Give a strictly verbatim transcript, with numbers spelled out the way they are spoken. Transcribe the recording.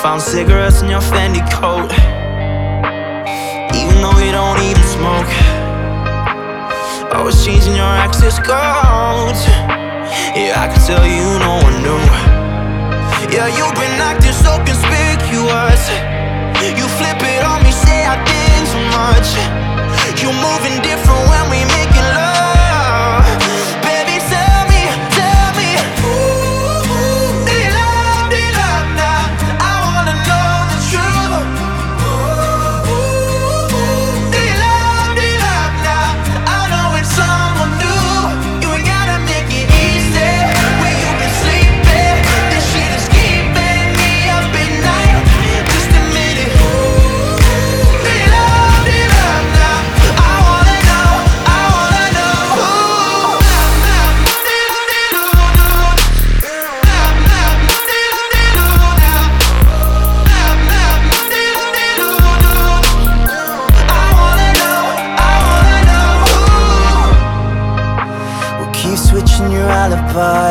Found cigarettes in your Fendi coat, even though you don't even smoke. Always changing your access codes. Yeah, I can tell you no one knew. Yeah, you've been acting so conspicuous. You flip it on me, say I think too much. You moving different when we making love. Baby, tell me, tell me, ooh, do you love, do you love now? I wanna know the truth. Ooh, do you love, do you love now? I know it's someone new. You ain't gotta make it easy. Where you been sleeping? This shit is keeping me up at night. Just admit it. Do you love, do you love now? I wanna know, I wanna know. I wanna know, I wanna know. We'll keep switching your alibi.